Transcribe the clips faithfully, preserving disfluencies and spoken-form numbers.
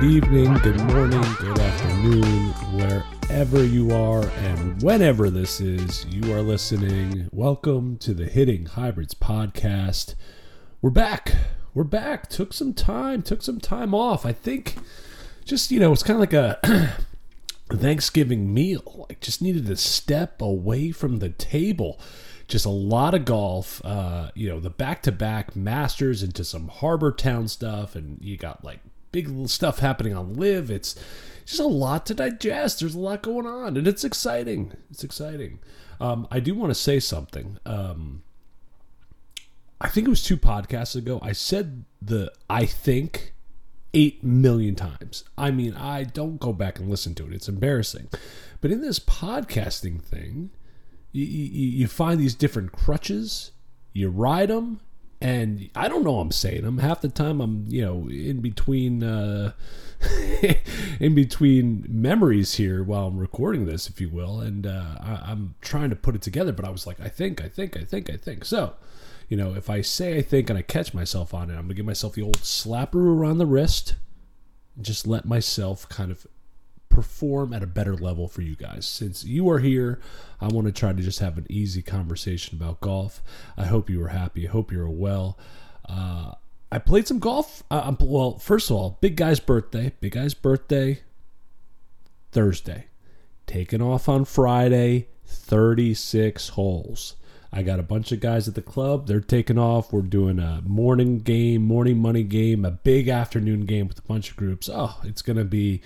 evening, good morning, good afternoon, wherever you are and whenever this is, you are listening. Welcome to the Hitting Hybrids podcast. We're back. We're back. Took some time, took some time off. I think just, you know, it's kind of like a Thanksgiving meal. Like just needed to step away from the table. Just a lot of golf, uh, you know, the back-to-back Masters into some Harbor Town stuff, and you got like big little stuff happening on Live. It's just a lot to digest. There's a lot going on, and it's exciting. It's exciting. Um, I do want to say something. Um, I think it was two podcasts ago. I said the I think eight million times. I mean, I don't go back and listen to it. It's embarrassing. But in this podcasting thing, you, you, you find these different crutches, you ride them, and I don't know I'm saying them. Half the time I'm, you know, in between uh, in between memories here while I'm recording this, if you will, and uh, I, I'm trying to put it together, but I was like, I think, I think, I think, I think. So, you know, if I say I think and I catch myself on it, I'm going to give myself the old slapper around the wrist and just let myself kind of perform at a better level for you guys. Since you are here, I want to try to just have an easy conversation about golf. I hope you were happy. I hope you're well. Uh, I played some golf. Uh, I'm, well, first of all, Big Guy's birthday. Big Guy's birthday, Thursday. Taking off on Friday, thirty-six holes. I got a bunch of guys at the club. They're taking off. We're doing a morning game, morning money game, a big afternoon game with a bunch of groups. Oh, it's going to be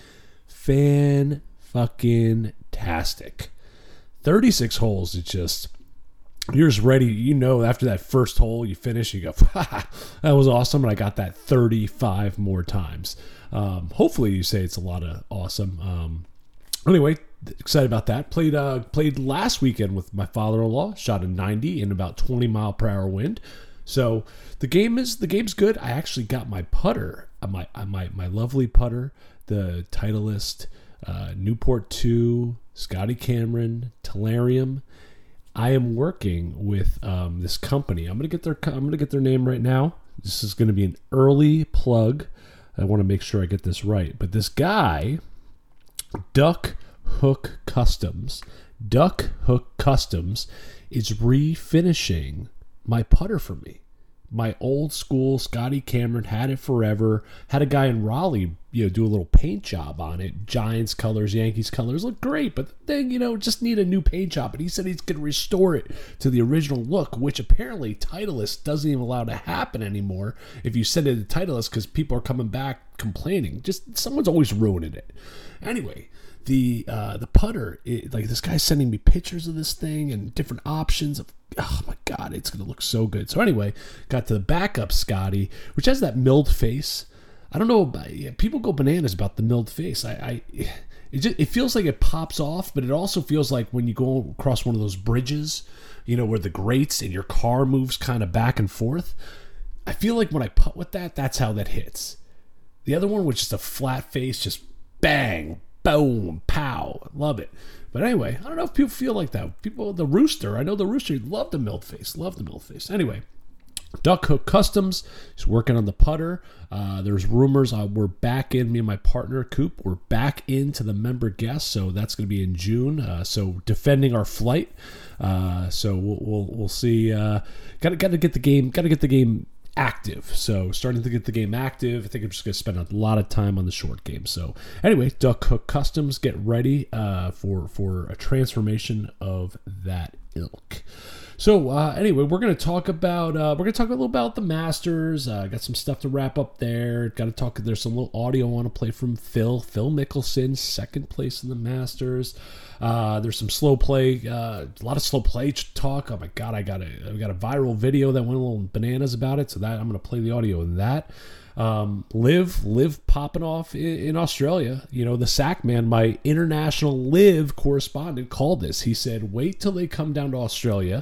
fan-fucking-tastic. thirty-six holes, it's just, you're just ready. You know, after that first hole, you finish, you go, that was awesome, and I got that thirty-five more times. Um, hopefully you say it's a lot of awesome. Um, anyway, excited about that. Played uh, played last weekend with my father-in-law, shot a ninety in about twenty mile per hour wind. So the game is the game's good. I actually got my putter, my my my lovely putter, the Titleist uh, Newport two, Scotty Cameron, Tellurium. I am working with um, this company. I'm gonna get their I'm gonna get their name right now. This is gonna be an early plug. I want to make sure I get this right. But this guy, Duck Hook Customs, Duck Hook Customs, is refinishing my putter for me. My old school Scotty Cameron, had it forever. Had a guy in Raleigh, you know, do a little paint job on it. Giants colors, Yankees colors, look great, but the thing, you know, just need a new paint job. And he said he's going to restore it to the original look, which apparently Titleist doesn't even allow to happen anymore if you send it to Titleist, because people are coming back complaining. Just someone's always ruining it. Anyway, the uh, the putter, it, like this guy's sending me pictures of this thing and different options of, oh my God, it's going to look so good. So anyway, got to the backup Scotty, which has that milled face. I don't know, about, yeah, people go bananas about the milled face. I, I it, just, it feels like it pops off, but it also feels like when you go across one of those bridges, you know, where the grates and your car moves kind of back and forth. I feel like when I putt with that, that's how that hits. The other one was just a flat face, just bang, boom, pow. Love it. But anyway, I don't know if people feel like that. People, the Rooster, I know the Rooster love the milled face, love the milled face. Anyway, Duck Hook Customs is working on the putter. Uh, there's rumors uh, we're back in, me and my partner, Coop, we're back into the member guest, so that's going to be in June. Uh, so defending our flight. Uh, so we'll, we'll, we'll see. Uh, got to got to get the game, got to get the game active. So starting to get the game active. I think I'm just going to spend a lot of time on the short game. So anyway, Duck Hook Customs, get ready uh, for, for a transformation of that ilk. So uh, anyway, we're going to talk about uh, we're going to talk a little about the Masters. Uh, got some stuff to wrap up there. Got to talk. There's some little audio I want to play from Phil Phil Mickelson, second place in the Masters. Uh, there's some slow play, uh, a lot of slow play talk. Oh my God, I got a I got a viral video that went a little bananas about it. So that I'm going to play the audio of that. Um, Live, Live popping off in, in Australia. You know, the Sack Man, my international Live correspondent, called this. He said, wait till they come down to Australia.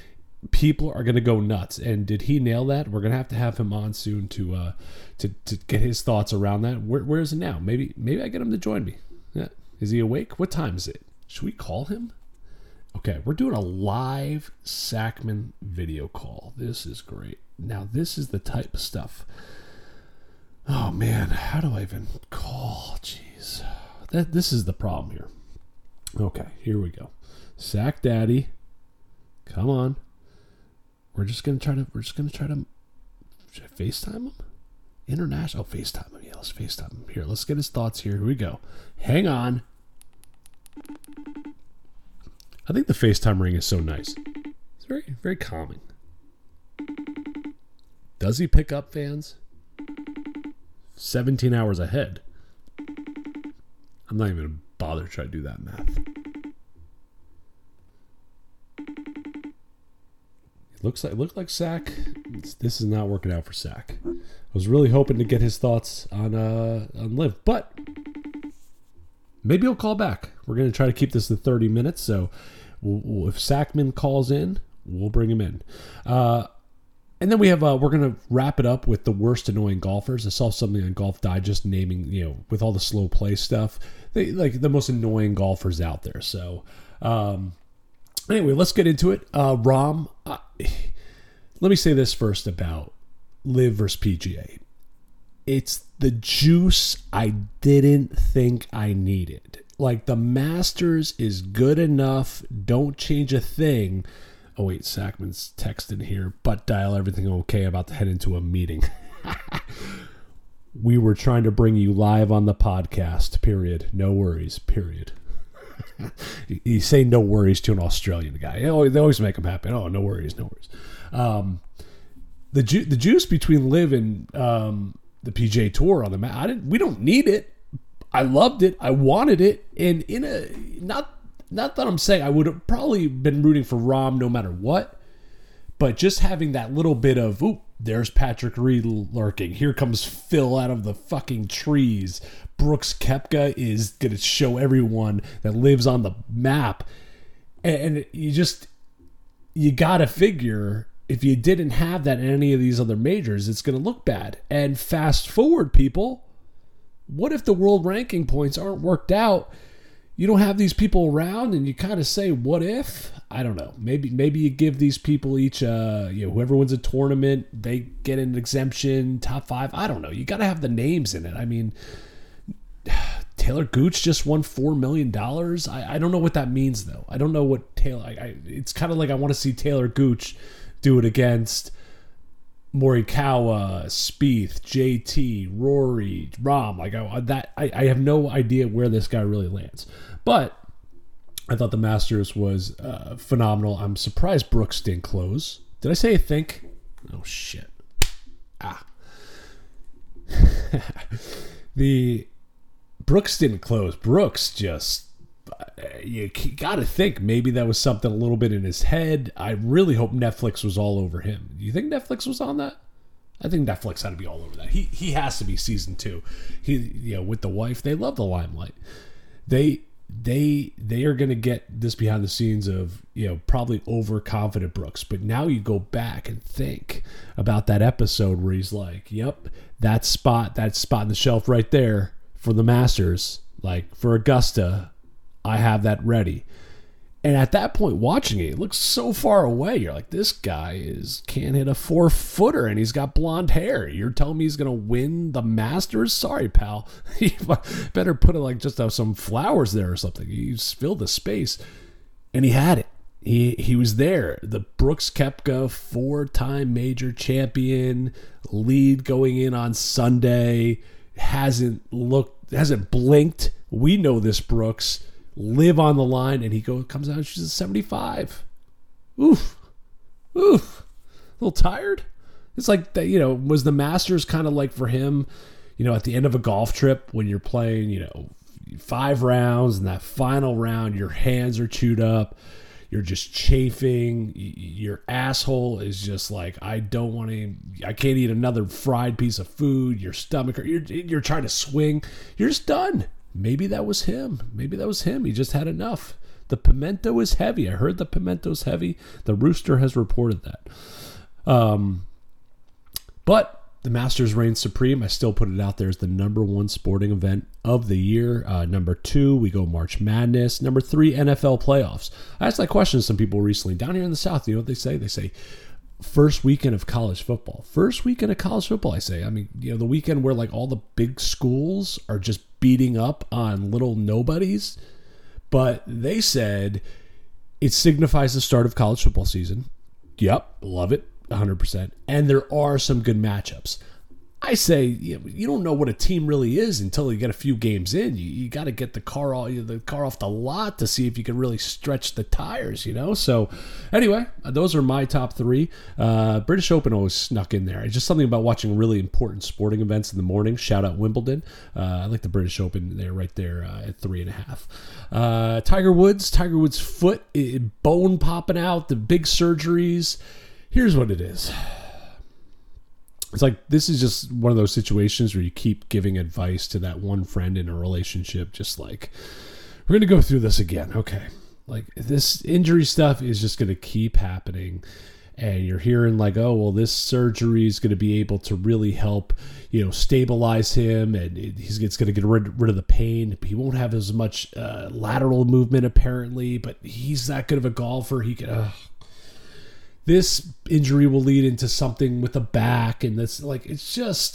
People are going to go nuts. And did he nail that? We're going to have to have him on soon to uh, to, to get his thoughts around that. Where, where is it now? Maybe maybe I get him to join me. Yeah. Is he awake? What time is it? Should we call him? Okay, we're doing a live Sackman video call. This is great. Now, this is the type of stuff. Oh, man, how do I even call that, this is the problem here. Okay, here we go. Sack Daddy. Come on. We're just gonna try to we're just gonna try to should I FaceTime him? International oh, FaceTime him. Yeah, let's FaceTime him. Here, let's get his thoughts here. Here we go. Hang on. I think the FaceTime ring is so nice. It's very, very calming. Does he pick up, fans? seventeen hours ahead. I'm not even going to bother to try to do that math. It looks like, it looked like Sack. It's, this is not working out for Sack. I was really hoping to get his thoughts on uh, on Liv, but maybe he'll call back. We're going to try to keep this to thirty minutes, so we'll, we'll, if Sackman calls in, we'll bring him in. Uh, and then we have, uh, we're going to wrap it up with the worst annoying golfers. I saw something on Golf Digest naming, you know, with all the slow play stuff, they like the most annoying golfers out there. So, um, anyway, let's get into it. Uh, Rahm, uh, let me say this first about Liv versus P G A. It's the juice I didn't think I needed. Like, the Masters is good enough. Don't change a thing. Oh, wait, Sackman's texting here. Butt dial, everything okay, about to head into a meeting. We were trying to bring you live on the podcast, period. No worries, period. You say no worries to an Australian guy. They always, they always make him happy. Oh, no worries, no worries. Um, the, ju- the juice between Liv and um, the P G A Tour on the mat, I didn't, we don't need it. I loved it. I wanted it. And in a, not... Not that I'm saying I would have probably been rooting for Rahm no matter what, but just having that little bit of, ooh, there's Patrick Reed lurking. Here comes Phil out of the fucking trees. Brooks Koepka is going to show everyone that Liv's on the map. And you just, you got to figure if you didn't have that in any of these other majors, it's going to look bad. And fast forward, people, what if the world ranking points aren't worked out? You don't have these people around, and you kind of say, "What if?" I don't know. Maybe maybe you give these people each, uh, you know, whoever wins a tournament, they get an exemption, top five. I don't know. You got to have the names in it. I mean, Taylor Gooch just won four million dollars. I, I don't know what that means though. I don't know what Taylor. I, I, it's kind of like I want to see Taylor Gooch do it against Morikawa, Spieth, J T, Rory, Rahm. Like I, that, I, I have no idea where this guy really lands. But I thought the Masters was uh, phenomenal. I'm surprised Brooks didn't close. Did I say I think? Oh, shit. Ah. the Brooks didn't close. Brooks just, you got to think maybe that was something a little bit in his head. I really hope Netflix was all over him. Do you think Netflix was on that? I think Netflix had to be all over that. He he has to be season two. He, you know, with the wife, they love the limelight. They they they are going to get this behind the scenes of, you know, probably overconfident Brooks. But now you go back and think about that episode where he's like, "Yep, that spot, that spot in the shelf right there for the Masters, like for Augusta, I have that ready." And at that point, watching it, it looks so far away. You're like, this guy is can't hit a four footer, and he's got blonde hair. You're telling me he's gonna win the Masters? Sorry, pal. You better put it like just have some flowers there or something. He's filled the space, and he had it. He he was there. The Brooks Koepka four-time major champion, lead going in on Sunday, hasn't looked, hasn't blinked. We know this Brooks. Live on the line, and he go comes out and she's a seventy-five. Oof. Oof. A little tired. It's like that, you know, was the Masters kind of like for him, you know, at the end of a golf trip when you're playing, you know, five rounds, and that final round, your hands are chewed up, you're just chafing, your asshole is just like, I don't want to, I can't eat another fried piece of food, your stomach, you're, you're trying to swing, you're just done. Maybe that was him. Maybe that was him. He just had enough. The pimento is heavy. I heard the pimento's heavy. The Rooster has reported that. Um, but the Masters reigns supreme. I still put it out there as the number one sporting event of the year. Uh, number two, we go March Madness. Number three, N F L playoffs. I asked that question to some people recently. Down here in the South, you know what they say? They say, first weekend of college football. First weekend of college football, I say. I mean, you know, the weekend where like all the big schools are just beating up on little nobodies, but they said it signifies the start of college football season. Yep, love it, one hundred percent. And there are some good matchups. I say you don't know what a team really is until you get a few games in. You, you got to get the car all, the car off the lot to see if you can really stretch the tires, you know? So anyway, those are my top three. Uh, British Open always snuck in there. It's just something about watching really important sporting events in the morning. Shout out Wimbledon. Uh, I like the British Open there, right there uh, at three and a half. Uh, Tiger Woods, Tiger Woods' foot, it, bone popping out, the big surgeries. Here's what it is. It's like, this is just one of those situations where you keep giving advice to that one friend in a relationship, just like, we're going to go through this again. Okay. Like, this injury stuff is just going to keep happening. And you're hearing like, oh, well, this surgery is going to be able to really help, you know, stabilize him. And it, he's it's going to get rid, rid of the pain. He won't have as much uh, lateral movement, apparently, but he's that good of a golfer. He can, uh, this injury will lead into something with the back, and that's like, it's just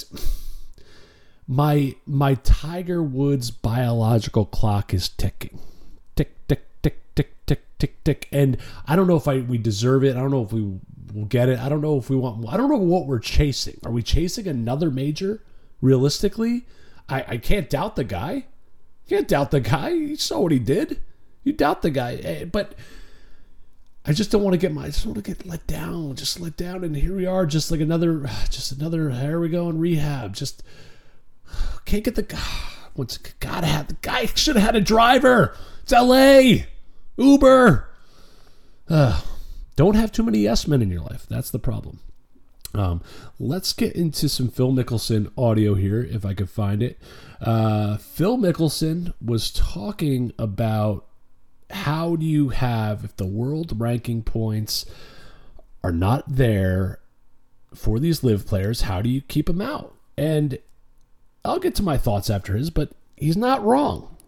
my my Tiger Woods biological clock is ticking, tick tick tick tick tick tick tick, and I don't know if I we deserve it. I don't know if we will get it. I don't know if we want. I don't know what we're chasing. Are we chasing another major? Realistically, I I can't doubt the guy. Can't doubt the guy. You saw what he did. You doubt the guy, but I just don't want to get my, I just want to get let down, just let down. And here we are, just like another, just another, here we go in rehab. Just can't get the, what's gotta have, the guy should have had a driver. It's L A, Uber. Uh, don't have too many yes men in your life. That's the problem. Um, let's get into some Phil Mickelson audio here, if I could find it. Uh, Phil Mickelson was talking about, how do you have, if the world ranking points are not there for these live players, how do you keep them out? And I'll get to my thoughts after his, but he's not wrong.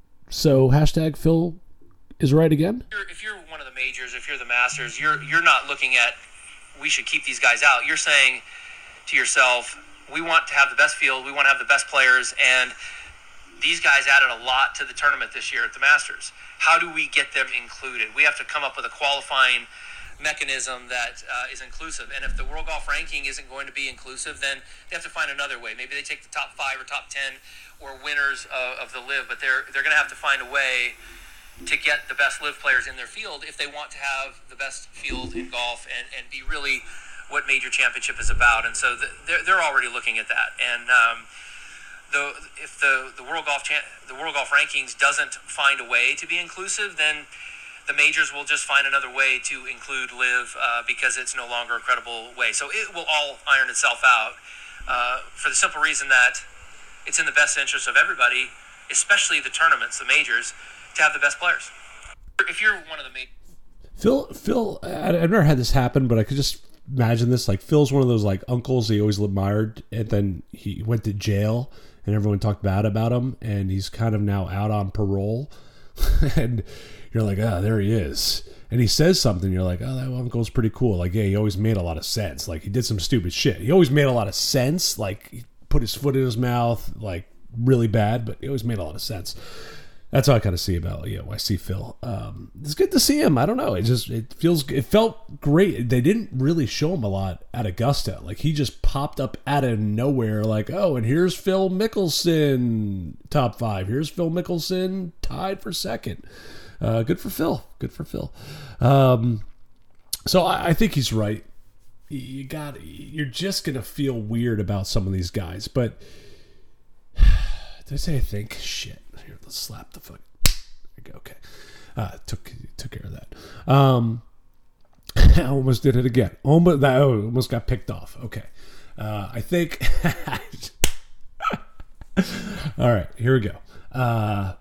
So hashtag Phil is right again. If you're one of the majors, if you're the Masters, you're you're not looking at, we should keep these guys out. You're saying to yourself, we want to have the best field, we want to have the best players, and these guys added a lot to the tournament this year at the Masters. How do we get them included? We have to come up with a qualifying mechanism that uh, is inclusive. And if the World Golf Ranking isn't going to be inclusive, then they have to find another way. Maybe they take the top five or top ten or winners uh, of the live, but they're they're going to have to find a way to get the best live players in their field if they want to have the best field in golf and, and be really what major championship is about. And so the, they're they're already looking at that. And um, The, if the, the World Golf Cha- the World Golf Rankings doesn't find a way to be inclusive, then the majors will just find another way to include live uh, because it's no longer a credible way. So it will all iron itself out uh, for the simple reason that it's in the best interest of everybody, especially the tournaments, the majors, to have the best players. If you're one of the majors. Phil, Phil, I, I've never had this happen, but I could just imagine this. Like, Phil's one of those like uncles he always admired, and then he went to jail. And everyone talked bad about him, and he's kind of now out on parole. And you're like, oh, there he is. And he says something, you're like, oh, that uncle's pretty cool. Like, yeah, he always made a lot of sense. Like, he did some stupid shit. He always made a lot of sense. Like, he put his foot in his mouth, like, really bad, but he always made a lot of sense. That's how I kind of see about, you know, I see Phil. Um, it's good to see him. I don't know. It just, it feels, it felt great. They didn't really show him a lot at Augusta. Like, he just popped up out of nowhere, like, oh, and here's Phil Mickelson, top five. Here's Phil Mickelson, tied for second. Uh, good for Phil. Good for Phil. Um, so I, I think he's right. You got, you're just going to feel weird about some of these guys, but did I say I think? Shit. Here, let's slap the foot. There we go. Okay. Uh, took took care of that. Um, I almost did it again. Almost, that oh, almost got picked off. Okay. Uh, I think. All right. Here we go. Uh,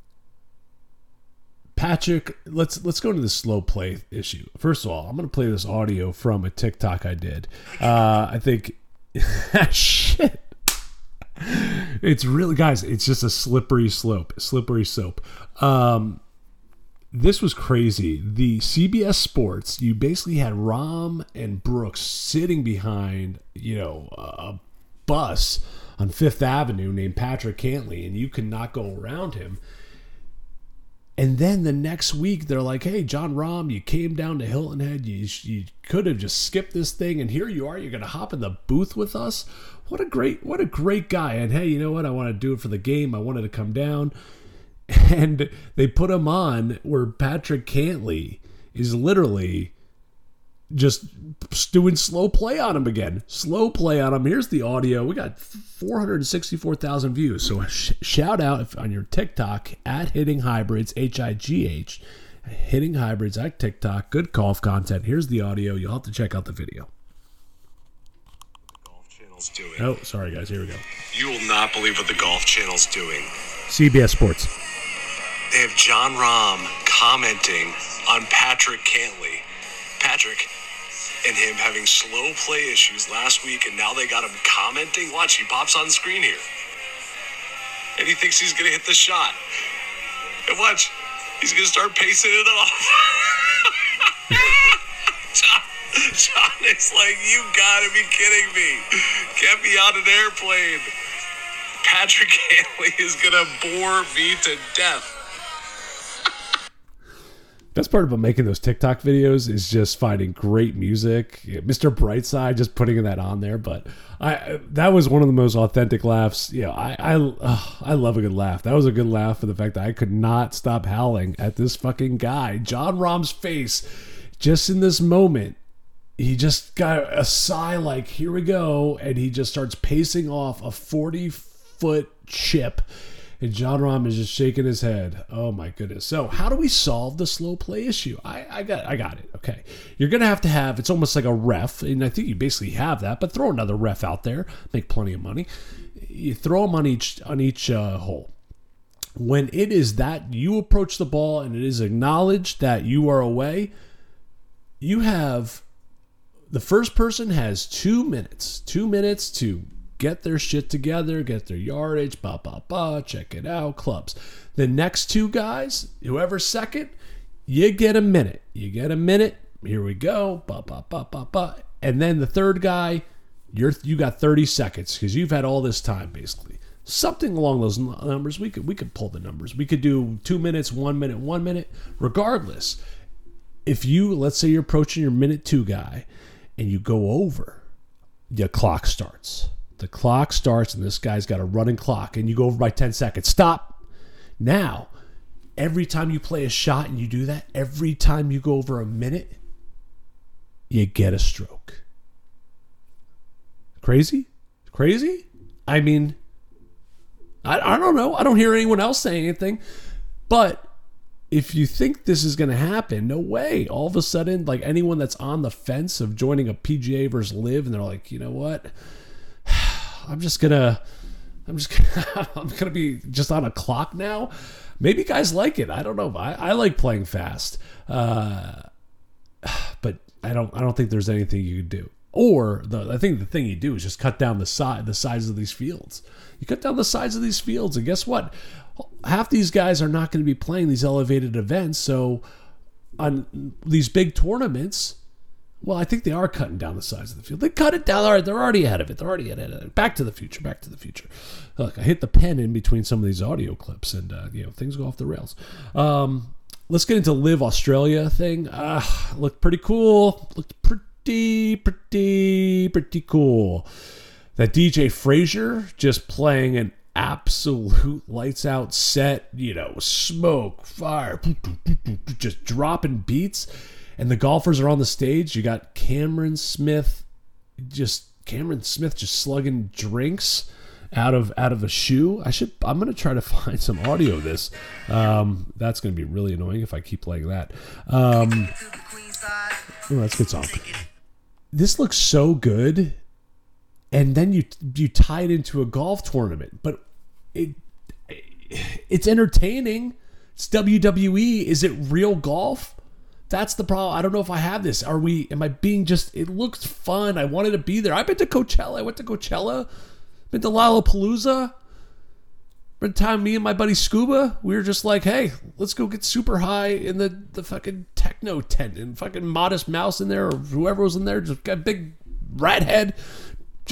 Patrick, let's let's go to the slow play issue. First of all, I'm going to play this audio from a TikTok I did. Uh, I think. Shit. It's really, guys, it's just a slippery slope, slippery soap. Um, this was crazy. The C B S Sports, you basically had Rahm and Brooks sitting behind, you know, a bus on Fifth Avenue named Patrick Cantley, and you cannot go around him. And then the next week, they're like, hey, Jon Rahm, you came down to Hilton Head. You, you could have just skipped this thing, and here you are. You're going to hop in the booth with us. What a great what a great guy. And, hey, you know what? I want to do it for the game. I wanted to come down. And they put him on where Patrick Cantley is literally just doing slow play on him again. Slow play on him. Here's the audio. We got four hundred sixty-four thousand views. So sh- shout out if, on your TikTok at Hitting Hybrids, H I G H, Hitting Hybrids at TikTok. Good golf content. Here's the audio. You'll have to check out the video. Golf Channel's doing. Oh, sorry guys. Here we go. You will not believe what the Golf Channel's doing. C B S Sports. They have Jon Rahm commenting on Patrick Cantley. Patrick and him having slow play issues last week, and now they got him commenting. Watch, he pops on screen here. And he thinks he's going to hit the shot. And watch, he's going to start pacing it off. John, John is like, you got to be kidding me. Get me on an airplane. Patrick Cantley is going to bore me to death. Best part about making those TikTok videos is just finding great music. Mister Brightside, just putting that on there. But I that was one of the most authentic laughs. You know, I I, oh, I love a good laugh. That was a good laugh for the fact that I could not stop howling at this fucking guy. Jon Rahm's face, just in this moment, he just got a sigh like, here we go. And he just starts pacing off a forty-foot chip. And Jon Rahm is just shaking his head. Oh my goodness. So how do we solve the slow play issue? I, I got I got it. Okay. You're going to have to have, it's almost like a ref. And I think you basically have that, but throw another ref out there. Make plenty of money. You throw them on each, on each uh, hole. When it is that you approach the ball and it is acknowledged that you are away, you have, the first person has two minutes, two minutes to get their shit together, get their yardage, ba ba ba, check it out, clubs. The next two guys, whoever's second, you get a minute. You get a minute. Here we go, ba ba ba ba ba. And then the third guy, you're you got thirty seconds because you've had all this time basically. Something along those numbers. We could we could pull the numbers. We could do two minutes, one minute, one minute. Regardless, if you let's say you're approaching your minute two guy, and you go over, your clock starts. The clock starts, and this guy's got a running clock, and you go over by ten seconds. Stop. Now, every time you play a shot and you do that, every time you go over a minute, you get a stroke. Crazy? Crazy? I mean, I, I don't know. I don't hear anyone else saying anything. But if you think this is going to happen, no way. All of a sudden, like anyone that's on the fence of joining a P G A versus Live, and they're like, you know what? I'm just gonna, I'm just gonna, I'm gonna be just on a clock now. Maybe guys like it. I don't know. I, I like playing fast, uh, but I don't. I don't think there's anything you can do. Or the I think the thing you do is just cut down the size, the size of these fields. You cut down the size of these fields, and guess what? Half these guys are not going to be playing these elevated events. So on these big tournaments. Well, I think they are cutting down the size of the field. They cut it down. All right, they're already ahead of it. They're already ahead of it. Back to the future. Back to the future. Look, I hit the pen in between some of these audio clips, and uh, you know things go off the rails. Um, let's get into Live Australia thing. Uh, looked pretty cool. Looked pretty, pretty, pretty cool. That D J Frazier just playing an absolute lights out set. You know, smoke, fire, just dropping beats. And the golfers are on the stage. You got Cameron Smith, just Cameron Smith just slugging drinks out of out of a shoe. I should. I'm gonna try to find some audio of this. Um, that's gonna be really annoying if I keep playing that. Um, oh, that's a good song. This looks so good, and then you you tie it into a golf tournament, but it it's entertaining. It's W W E. Is it real golf? That's the problem. I don't know if I have this. Are we, am I being just, it looks fun. I wanted to be there. I've been to Coachella. I went to Coachella. Been to Lollapalooza. One time, me and my buddy Scuba, we were just like, hey, let's go get super high in the, the fucking techno tent. And fucking Modest Mouse in there, or whoever was in there, just got a big rat head. Just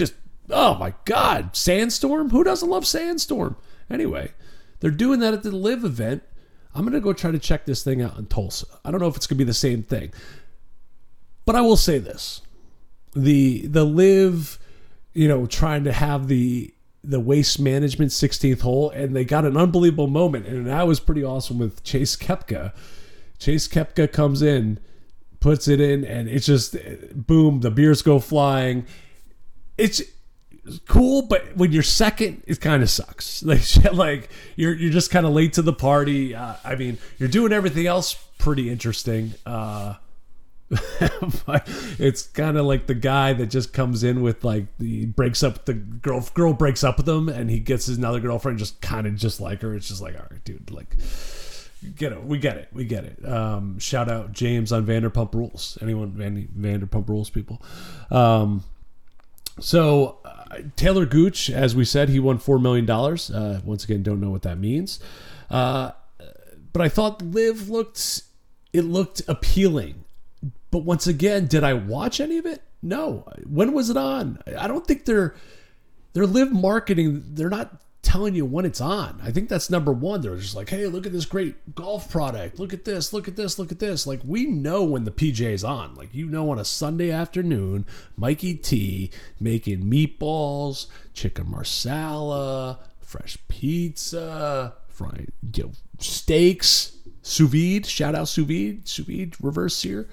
oh my God, Sandstorm? Who doesn't love Sandstorm? Anyway, they're doing that at the Live event. I'm going to go try to check this thing out in Tulsa. I don't know if it's going to be the same thing. But I will say this. The the Live, you know, trying to have the the Waste Management sixteenth hole, and they got an unbelievable moment, and that was pretty awesome with Chase Koepka. Chase Koepka comes in, puts it in, and it's just, boom, the beers go flying. It's cool, but when you're second, it kind of sucks. Like, like you're you're just kind of late to the party. Uh, I mean, you're doing everything else pretty interesting. Uh, but it's kind of like the guy that just comes in with like the breaks up the girl. Girl breaks up with him, and he gets his another girlfriend, just kind of just like her. It's just like, all right, dude, like. Get it, we get it, we get it. Um, shout out James on Vanderpump Rules. Anyone, Van, Vanderpump Rules people. Um, so uh, Taylor Gooch, as we said, he won four million dollars. Uh, once again, don't know what that means. Uh, but I thought Live looked, it looked appealing. But once again, did I watch any of it? No. When was it on? I don't think they're they're Live marketing. They're not telling you when it's on. I think that's number one. They're just like, hey, look at this great golf product. Look at this, look at this, look at this. Like, we know when the P J is on. Like, you know, on a Sunday afternoon, Mikey T making meatballs, chicken marsala, fresh pizza, fried, you know, steaks, sous vide. Shout out sous vide, sous vide, reverse sear.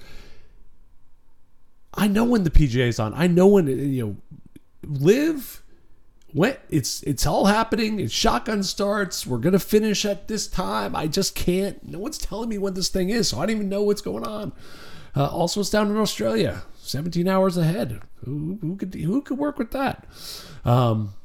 I know when the P J is on. I know when, you know, Live. When it's it's all happening. It's shotgun starts. We're gonna finish at this time. I just can't. No one's telling me when this thing is, so I don't even know what's going on. Uh, also, it's down in Australia, seventeen hours ahead. Who, who could who could work with that? Um,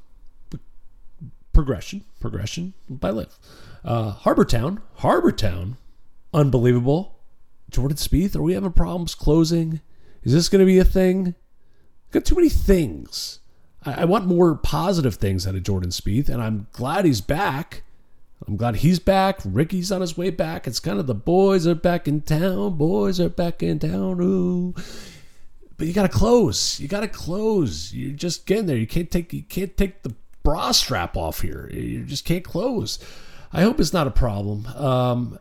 progression, progression by Live. Uh, Harbour Town, Harbour Town, unbelievable. Jordan Spieth, are we having problems closing? Is this going to be a thing? Got too many things. I want more positive things out of Jordan Spieth, and I'm glad he's back. I'm glad he's back. Ricky's on his way back. It's kind of the boys are back in town. Boys are back in town. Ooh. But you got to close. You got to close. You're just getting there. You can't take you can't take the bra strap off here. You just can't close. I hope it's not a problem. Um,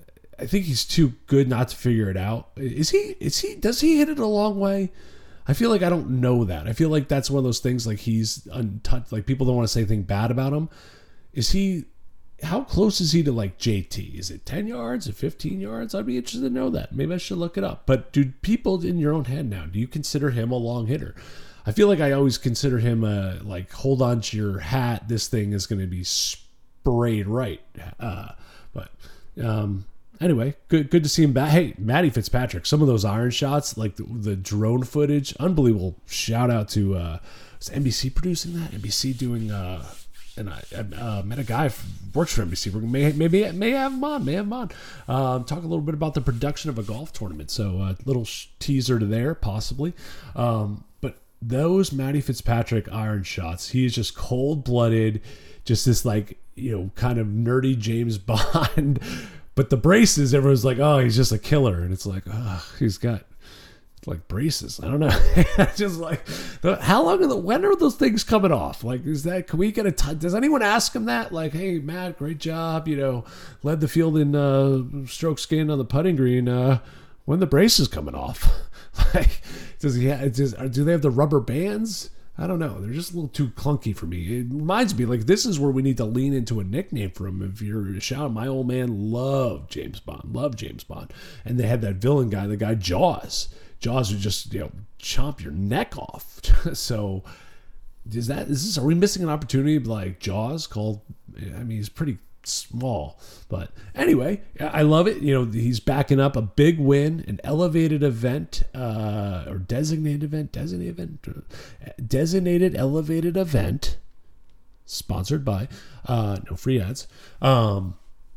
I think he's too good not to figure it out. Is he? Is he? Does he hit it a long way? I feel like I don't know that. I feel like that's one of those things, like he's untouched. Like, people don't want to say anything bad about him. Is he, how close is he to like J T? Is it ten yards? Is it fifteen yards? I'd be interested to know that. Maybe I should look it up. But do people in your own head now, do you consider him a long hitter? I feel like I always consider him a, like, hold on to your hat. This thing is going to be sprayed right. Uh, but, um, Anyway, good good to see him back. Hey, Matty Fitzpatrick, some of those iron shots, like the, the drone footage, unbelievable. Shout out to, uh, was N B C producing that? N B C doing, uh, and I uh, met a guy who works for N B C. We're may, maybe may have him on, may have him on. Um, talk a little bit about the production of a golf tournament. So a uh, little sh- teaser to there, possibly. Um, but those Matty Fitzpatrick iron shots, he is just cold-blooded, just this, like, you know, kind of nerdy James Bond. But the braces, everyone's like, oh, he's just a killer. And it's like, oh, he's got like braces. I don't know. Just like, how long are the, when are those things coming off? Like, is that, can we get a time? Does anyone ask him that? Like, hey, Matt, great job. You know, led the field in uh, strokes gained on the putting green. Uh, when the braces coming off? Like, does he have, does, do they have the rubber bands? I don't know. They're just a little too clunky for me. It reminds me, like, this is where we need to lean into a nickname for him. If you're shouting, my old man loved James Bond, loved James Bond. And they had that villain guy, the guy Jaws. Jaws would just, you know, chomp your neck off. So, is that, is this, are we missing an opportunity like Jaws called, I mean, he's pretty small. But anyway, I love it. You know, he's backing up a big win, an elevated event, uh, or designated event, designated event, designated elevated event, sponsored by, uh, no free ads. Um,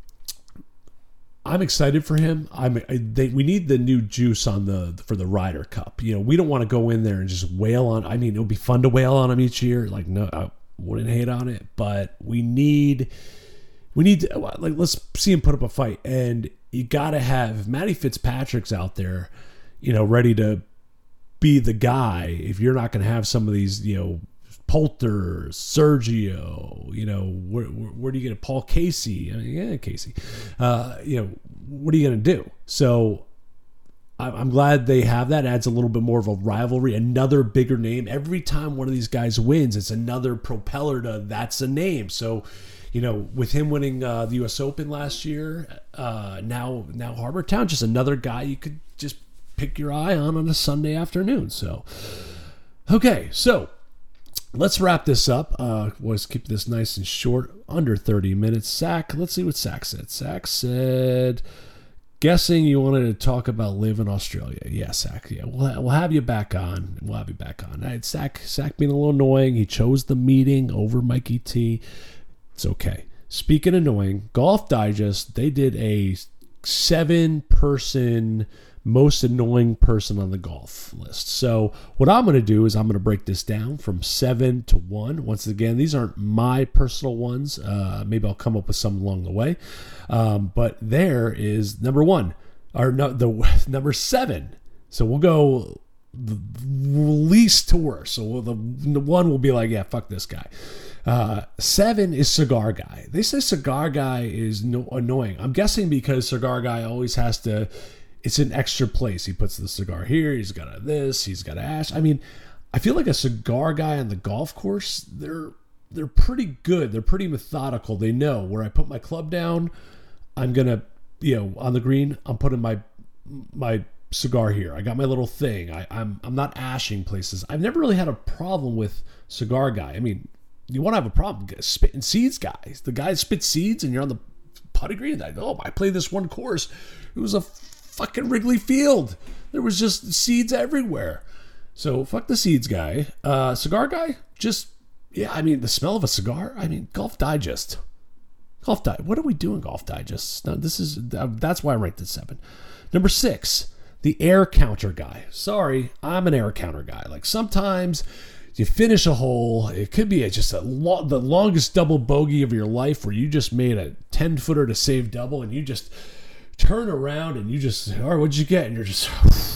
I'm excited for him. I'm. I, they, we need the new juice on the for the Ryder Cup. You know, we don't want to go in there and just wail on. I mean, it would be fun to wail on him each year. Like, no, I wouldn't hate on it, but we need. We need to, like, let's see him put up a fight. And you got to have Matty Fitzpatrick's out there, you know, ready to be the guy. If you're not going to have some of these, you know, Poulter, Sergio, you know, where, where, where do you get a Paul Casey? I mean, yeah, Casey. Uh, you know, what are you going to do? So I'm glad they have that. It adds a little bit more of a rivalry, another bigger name. Every time one of these guys wins, it's another propeller to that's a name. So, you know, with him winning uh, the U S Open last year, uh, now now Harbour Town, just another guy you could just pick your eye on on a Sunday afternoon. So, okay, so let's wrap this up. Uh, let's keep this nice and short, under thirty minutes. Zach, let's see what Zach said. Zach said, guessing you wanted to talk about Liv in Australia. Yeah, Zach. Yeah, we'll, we'll have you back on. We'll have you back on. All right, Zach, Zach being a little annoying. He chose the meeting over Mikey T. It's okay. Speaking of annoying, Golf Digest, they did a seven-person most annoying person on the golf list. So what I'm going to do is I'm going to break this down from seven to one. Once again, these aren't my personal ones. Uh, maybe I'll come up with some along the way. Um, but there is number one, or no, the number seven. So we'll go the least to worst. So we'll, the, the one will be like, yeah, fuck this guy. Uh, seven is Cigar Guy. They say Cigar Guy is no, annoying. I'm guessing because Cigar Guy always has to, it's an extra place. He puts the cigar here. He's got a this. He's got a ash. I mean, I feel like a cigar guy on the golf course, they're they're pretty good. They're pretty methodical. They know where I put my club down. I'm gonna, you know, on the green, I'm putting my my cigar here. I got my little thing. I, I'm I'm not ashing places. I've never really had a problem with Cigar Guy. I mean, you want to have a problem spitting seeds, guys. The guy spits seeds, and you're on the putting green. Like, oh, I played this one course. It was a fucking Wrigley Field. There was just seeds everywhere. So fuck the seeds guy. Uh, cigar guy, just yeah. I mean, the smell of a cigar. I mean, Golf Digest. Golf Digest. What are we doing, Golf Digest? No, this is that's why I ranked it seven. Number six, the air counter guy. Sorry, I'm an air counter guy. Like sometimes you finish a hole, it could be a, just a lo- the longest double bogey of your life, where you just made a ten footer to save double, and you just turn around and you just, all right, what'd you get? And you're just,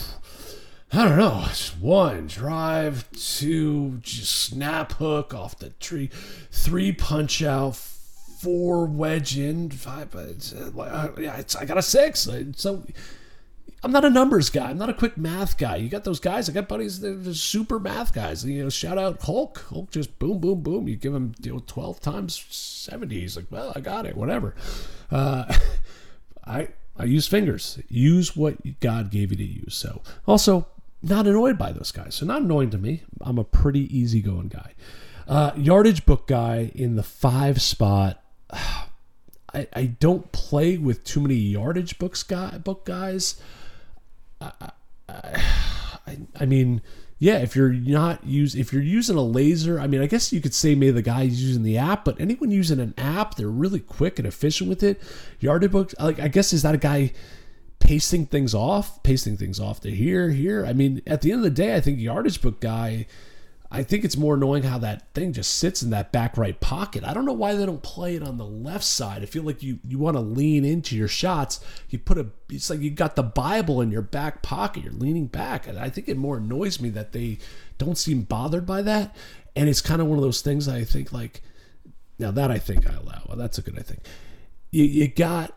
I don't know, one drive, two just snap hook off the tree, three punch out, four wedge in, five. It's, uh, yeah, it's, I got a six. So I'm not a numbers guy. I'm not a quick math guy. You got those guys. I got buddies that are super math guys. You know, shout out Hulk. Hulk just boom, boom, boom. You give him, you know, twelve times seventy. He's like, well, I got it. Whatever. Uh, I. I use fingers. Use what God gave you to use. So also not annoyed by those guys. So not annoying to me. I'm a pretty easygoing guy. Uh, yardage book guy in the five spot. I, I don't play with too many yardage books guy book guys. I, I, I, I mean, yeah, if you're not use if you're using a laser, I mean, I guess you could say maybe the guy who's using the app, but anyone using an app, they're really quick and efficient with it. Yardage books, like I guess, is that a guy pasting things off, pasting things off to here, here? I mean, at the end of the day, I think yardage book guy, I think it's more annoying how that thing just sits in that back right pocket. I don't know why they don't play it on the left side. I feel like you, you want to lean into your shots. You put a, it's like you got the Bible in your back pocket. You're leaning back. And I think it more annoys me that they don't seem bothered by that. And it's kind of one of those things I think like, now that I think I allow. Well, that's a good I think. You, you got,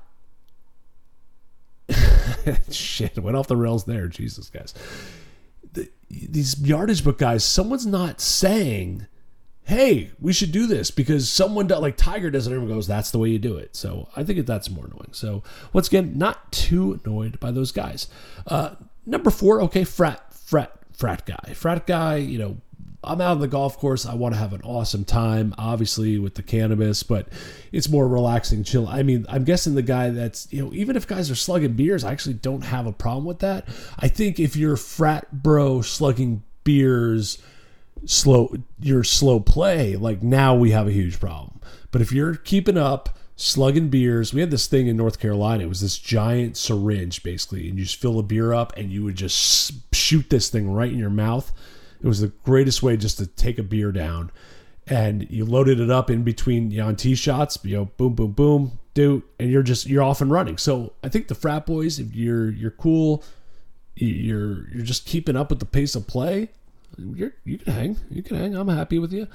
shit, went off the rails there. Jesus, guys. The, these yardage book guys, someone's not saying, hey, we should do this because someone does, like Tiger does it, everyone goes, that's the way you do it. So I think that's more annoying. So once again, not too annoyed by those guys. Uh, number four, okay, frat, frat, frat guy. Frat guy, you know, I'm out on the golf course. I want to have an awesome time, obviously, with the cannabis, but it's more relaxing, chill. I mean, I'm guessing the guy that's, you know, even if guys are slugging beers, I actually don't have a problem with that. I think if you're frat bro slugging beers, slow, you're slow play, like now we have a huge problem. But if you're keeping up, slugging beers, we had this thing in North Carolina. It was this giant syringe, basically, and you just fill a beer up and you would just shoot this thing right in your mouth. It was the greatest way just to take a beer down, and you loaded it up in between, you know, on tee shots, you know, boom, boom, boom, do, and you're just, you're off and running. So I think the frat boys, if you're, you're cool, you're, you're just keeping up with the pace of play. You're, you can hang. You can hang. I'm happy with you.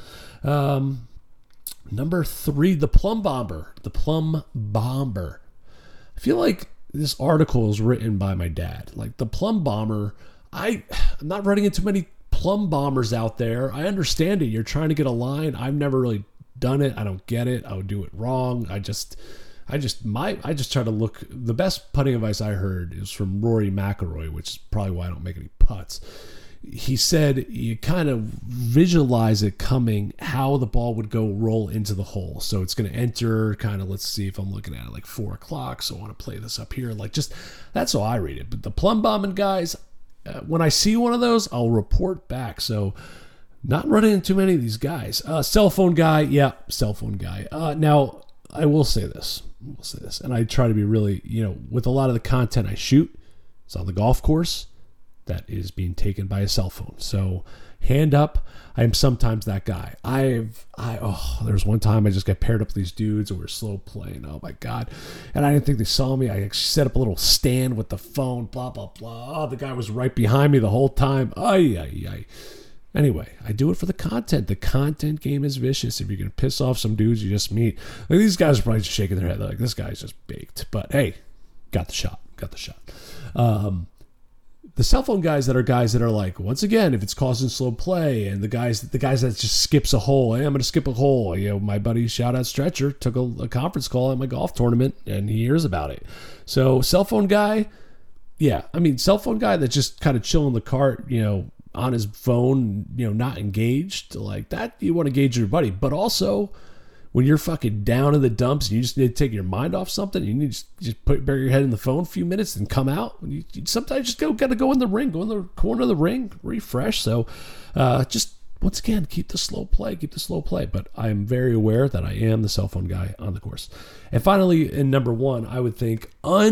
Um, number three, the Plum Bomber. The Plum Bomber. I feel like this article is written by my dad. Like the Plum Bomber, I, I'm not running into many plum bombers out there. I understand it. You're trying to get a line. I've never really done it. I don't get it. I would do it wrong. I just, I just, my, I just try to look. The best putting advice I heard is from Rory McIlroy, which is probably why I don't make any putts. He said you kind of visualize it coming, how the ball would go roll into the hole. So it's going to enter kind of, let's see if I'm looking at it, like four o'clock. So I want to play this up here. Like just, that's how I read it. But the plum bombing guys, uh, when I see one of those, I'll report back. So not running into many of these guys. Uh, cell phone guy. Yeah, cell phone guy. Uh, now, I will say this. I will say this. And I try to be really, you know, with a lot of the content I shoot, it's on the golf course. That is being taken by a cell phone. So hand up, I am sometimes that guy. I've, I, oh, there was one time I just got paired up with these dudes and we were slow playing. Oh my God. And I didn't think they saw me. I set up a little stand with the phone, blah, blah, blah. Oh, the guy was right behind me the whole time. Ay, ay, ay. Anyway, I do it for the content. The content game is vicious. If you're going to piss off some dudes you just meet, like these guys are probably just shaking their head. They're like, this guy's just baked. But hey, got the shot, got the shot. Um, The cell phone guys that are guys that are like, once again, if it's causing slow play, and the guys the guys that just skips a hole, hey, I'm going to skip a hole. You know, my buddy, shout out Stretcher, took a, a conference call at my golf tournament, and he hears about it. So cell phone guy, yeah, I mean, cell phone guy that's just kind of chilling the cart, you know, on his phone, you know, not engaged, like that, you want to engage your buddy. But also, when you're fucking down in the dumps and you just need to take your mind off something, you need to just, just put bury your head in the phone a few minutes and come out. You, you sometimes just go got to go in the ring, go in the corner of the ring, refresh. So uh, just once again, keep the slow play, keep the slow play. But I'm very aware that I am the cell phone guy on the course. And finally, in number one, I would think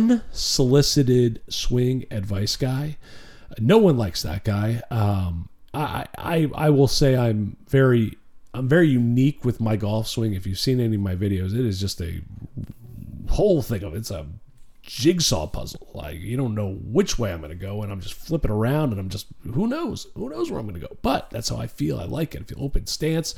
unsolicited swing advice guy. No one likes that guy. Um, I, I I will say I'm very. I'm very unique with my golf swing. If you've seen any of my videos, it is just a whole thing of it's a jigsaw puzzle. Like you don't know which way I'm going to go, and I'm just flipping around, and I'm just who knows, who knows where I'm going to go. But that's how I feel. I like it. I feel open stance.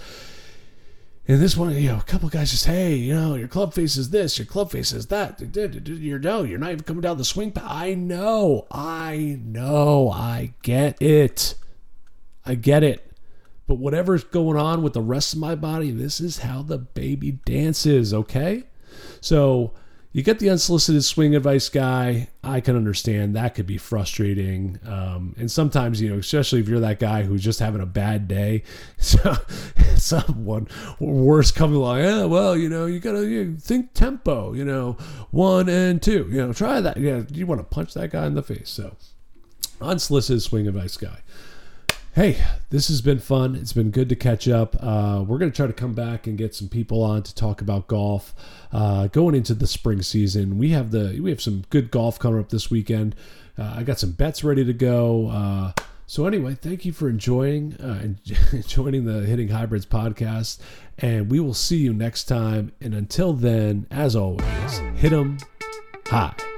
And this one, you know, a couple of guys just, hey, you know, your club face is this, your club face is that. You're no, you're not even coming down the swing path. I know, I know, I get it, I get it. But whatever's going on with the rest of my body, this is how the baby dances, okay? So you get the unsolicited swing advice guy. I can understand that could be frustrating. Um, and sometimes, you know, especially if you're that guy who's just having a bad day, so someone worse coming along, yeah, well, you know, you got to you know, think tempo, you know, one and two, you know, try that. Yeah, you want to punch that guy in the face. So unsolicited swing advice guy. Hey, this has been fun. It's been good to catch up. Uh, we're going to try to come back and get some people on to talk about golf. Uh, going into the spring season, we have the we have some good golf coming up this weekend. Uh, I got some bets ready to go. Uh, so anyway, thank you for enjoying uh, joining the Hitting Hybrids podcast, and we will see you next time. And until then, as always, hit 'em high.